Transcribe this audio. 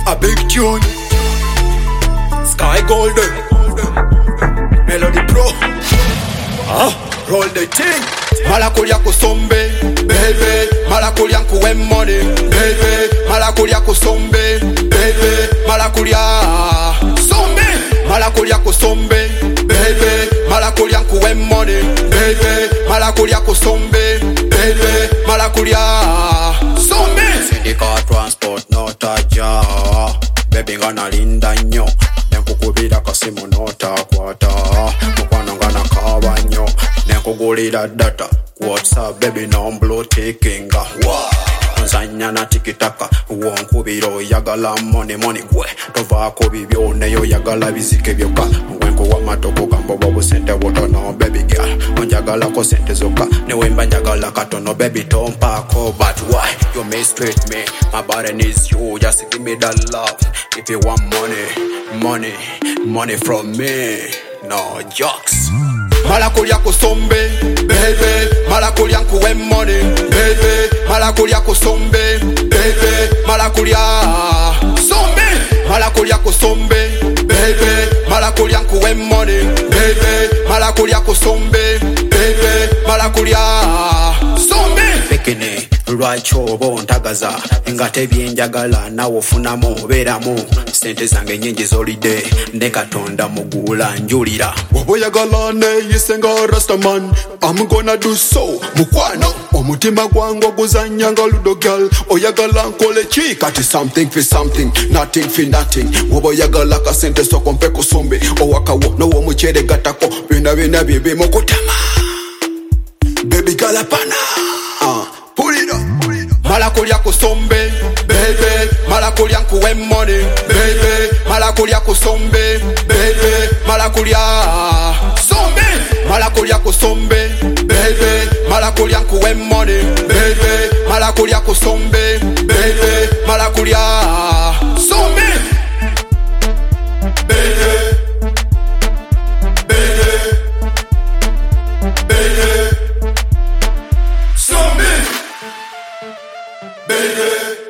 A big tune. Sky Golden. Melody Pro. Roll the thing. Malakulia kusombe, baby. Malakulia kuwe money, baby. Malakulia kusombe, baby. Malakulia sombe. Malakulia kusombe, baby. Malakulia kuwe money, baby. Malakulia kusombe, baby. Malakulia sombe. Sindika transport no taja. Baby ngana linda nyo. Nenkukubira kasimu no takwata. Mukwano ngana kawa nyo. Nenkugulira data. WhatsApp baby nomblo taking. Nzanya na tikitaka. Wonkubiro yagala money gwe. Tovako bibyo neyo yagala bizike byoka. Wenko wa matoko kambo babu sente wotono baby girl. Onjagala ko sente zoka. Newemba njagala katono baby tompako. But why you mistreat me? My body needs you, just give me that love. If you want money from me. No jokes. Malakulia kusombe, baby. Malakulia kuwe money, baby. Malakulia kusombe, baby. Malakulia sombe. Malakulia kusombe, baby. Malakulia kuwe money, baby. Malakulia kusombe, baby. Malakulia sombe. Pekine lwachobo ntagaza ngate byenjagala nawo funamo beramu sente zange nyingi zolide ndekatonda mugula njulira oboyagala ne yisenga rastaman I'm gonna do so mukwano omutima gwango guzanya nga ludo girl oyagala nkole chi kati something for something nothing for nothing oboyagala ka sente soko mpe kusombe owakawo no wo muchere gatako bina bibi mukutama baby galapana pull it up. Malakulia kusombe, baby. Malakulia kuwe money, baby. Malakulia kusombe, baby. Malakulia sombe. Malakulia kusombe, baby. Malakulia kuwe money, baby. Malakulia kusombe, baby. Malakulia sombe. Baby. Baby. Baby. Baby.